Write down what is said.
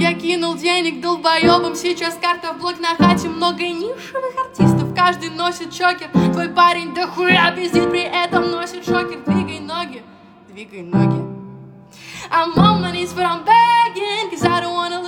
Я кинул денег долбоебам, сейчас карта в блог на хате. Много нишевых артистов, каждый носит чокер. Твой парень дохуя пиздит, при этом носит шокер. Двигай ноги, двигай ноги. I'm on my knees but I'm begging, cause I don't wanna